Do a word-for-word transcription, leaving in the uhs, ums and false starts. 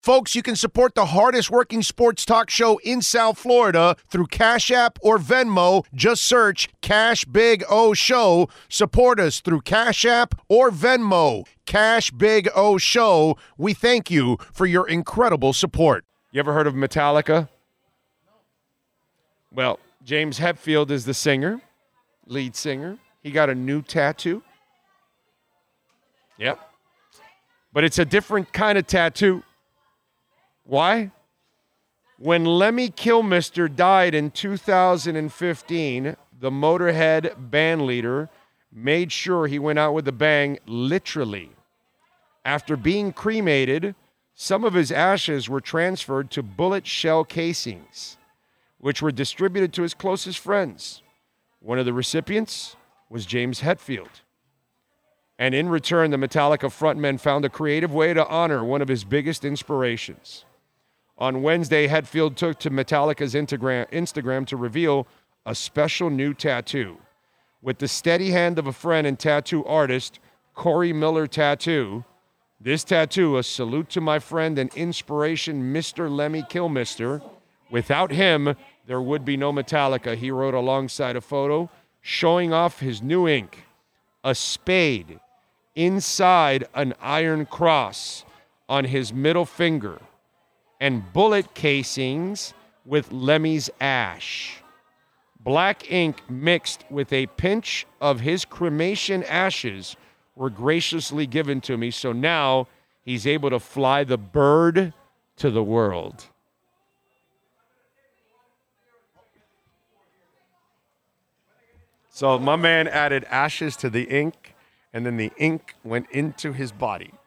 Folks, you can support the hardest working sports talk show in South Florida through Cash App or Venmo. Just search Cash Big O Show. Support us through Cash App or Venmo. Cash Big O Show. We thank you for your incredible support. You ever heard of Metallica? Well, James Hetfield is the singer, lead singer. He got a new tattoo. Yep. But it's a different kind of tattoo. Why? When Lemmy Kilmister died in two thousand fifteen, the Motorhead band leader made sure he went out with a bang, literally. After being cremated, some of his ashes were transferred to bullet shell casings, which were distributed to his closest friends. One of the recipients was James Hetfield. And in return, the Metallica frontman found a creative way to honor one of his biggest inspirations. On Wednesday, Hetfield took to Metallica's Instagram to reveal a special new tattoo. With the steady hand of a friend and tattoo artist, Corey Miller Tattoo, this tattoo, a salute to my friend and inspiration, Mister Lemmy Kilmister. Without him, there would be no Metallica, he wrote alongside a photo showing off his new ink, a spade inside an iron cross on his middle finger, and bullet casings with Lemmy's ash. Black ink mixed with a pinch of his cremation ashes were graciously given to me, so now he's able to fly the bird to the world. So my man added ashes to the ink, and then the ink went into his body.